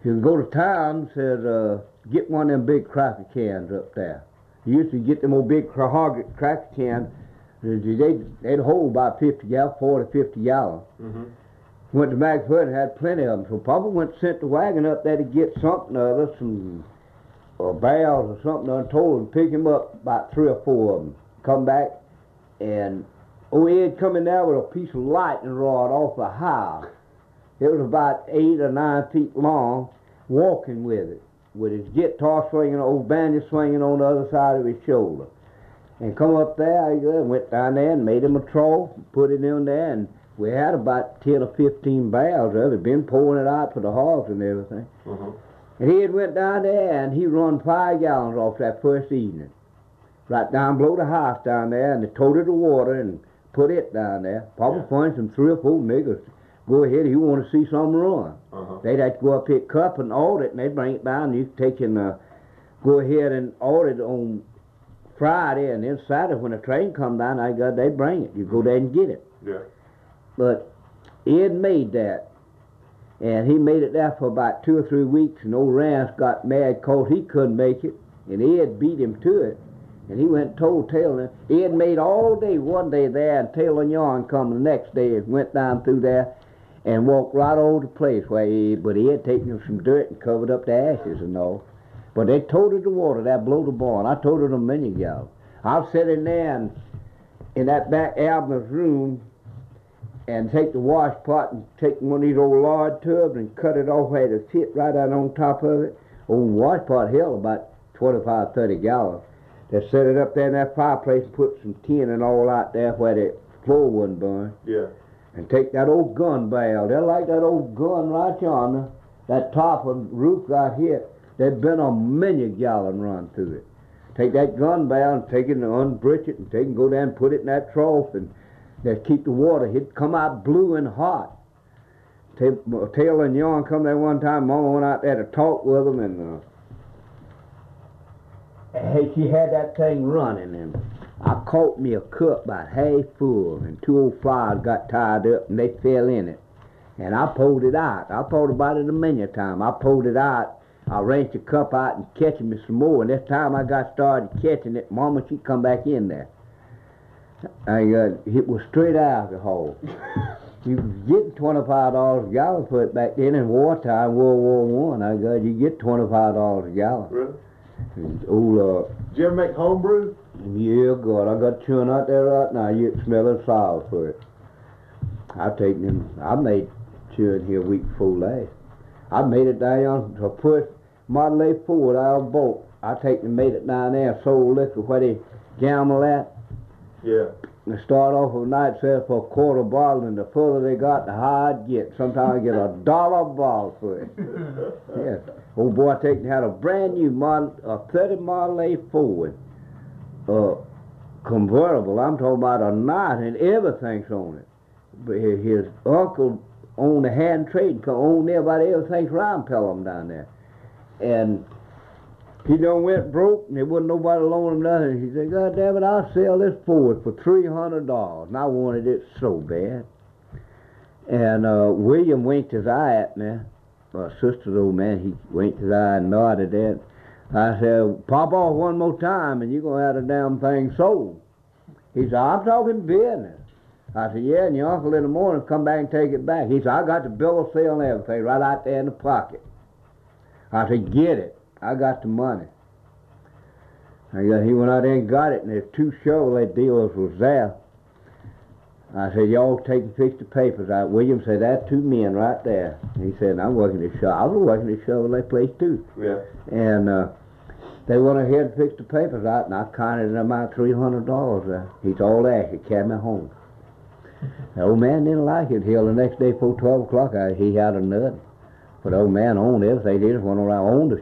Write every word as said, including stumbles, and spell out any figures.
You go to town, said, uh, get one of them big cracker cans up there. You used to get them old big cracker cans. They'd, they'd hold about fifty gallons, forty, fifty gallons. Mm-hmm. Went to McFord and had plenty of them. So Papa went and sent the wagon up there to get something or other, some or barrels or something, and told him to pick him up about three or four of them. Come back, and oh, Ed coming there with a piece of lightning rod off the house. It was about eight or nine feet long, walking with it, with his guitar swinging, old banjo swinging on the other side of his shoulder. And come up there, I went down there and made him a trough, put it in there, and we had about ten or fifteen barrels of it, been pouring it out for the hogs and everything. Uh-huh. And he had went down there, and he run five gallons off that first evening. Right down below the house down there, and they toted the water and put it down there. Papa yeah. Found some three or four niggers. Go ahead, he wanted to see something run. Uh-huh. They'd have to go up here, cup and order it, and they'd bring it down, and you could take and uh, go ahead and order it on Friday, and then Saturday when the train come down, I got they'd bring it. You go there and get it. Yeah. But Ed made that, and he made it there for about two or three weeks, and old Rance got mad because he couldn't make it, and Ed beat him to it, and he went and told Taylor. Ed made all day one day there, and Taylor and Yarn come the next day and went down through there and walked right over the place where he, but he had taken some dirt and covered up the ashes and all. But they toted the water there below the barn. I toted them many gallons. I'll sit in there and in that back Abner's room and take the wash pot and take one of these old lard tubs and cut it off where it sit right out on top of it. Old wash pot held about twenty-five, thirty gallons. They set it up there in that fireplace and put some tin and all out there where the floor wouldn't burn. Yeah. And take that old gun barrel. They're like that old gun right yonder. That top of the roof got hit. There'd been a many gallon run through it. Take that gun barrel and take it and unbritch it and take and go down and put it in that trough and just keep the water. It'd come out blue and hot. Taylor and Yarn come there one time. Mama went out there to talk with them, and uh, hey, she had that thing running, and I caught me a cup about half full, and two old flies got tied up, and they fell in it. And I pulled it out. I thought about it a many times. I pulled it out. I wrenched the cup out and catching me some more, and this time I got started catching it. Mama, she come back in there. I, uh, it was straight alcohol. You was getting twenty-five dollars a gallon for it back then in wartime, World War One. I got you get twenty-five dollars a gallon. Really? And old, uh, did you ever make homebrew? Yeah, God, I got chewing out there right now. You can smell it sour for it. I've taken them. I made chewing here a week before last. I made it down to first Model A Ford out of boat. I take and made it down there and sold liquor where they gamble at. Yeah. They start off with a night sale for a quarter bottle, and the further they got, the higher I'd get. Sometimes I get a dollar a bottle for it. Yes. Old boy I take and had a brand new model, a thirty Model A Ford. Uh, convertible. I'm talking about a night and everything's on it. But his, his uncle owned a hand trade, owned everybody everything's around Pelham down there. And he done went broke, and there wasn't nobody loaning him nothing. He said, God damn it, I'll sell this Ford for three hundred dollars. And I wanted it so bad. And uh, William winked his eye at me. My sister's old man, he winked his eye and nodded at it. I said, pop off one more time, and you're going to have the damn thing sold. He said, I'm talking business. I said, yeah, and your uncle in the morning come back and take it back. He said, I got the bill of sale and everything right out there in the pocket. I said, get it. I got the money. I got, he went out there and got it, and there's two Chevrolet dealers was there. I said, y'all take and fix the papers out. William said, that's two men right there. He said, I'm working at the shop. I was working at the Chevrolet place too. Yeah. And uh, they went ahead and fixed the papers out, and I counted them out three hundred dollars there. He said, all that, he carried me home. The old man didn't like it. Till the next day before twelve o'clock, I, he had a nut. But the old man owned everything. They just went around, owned the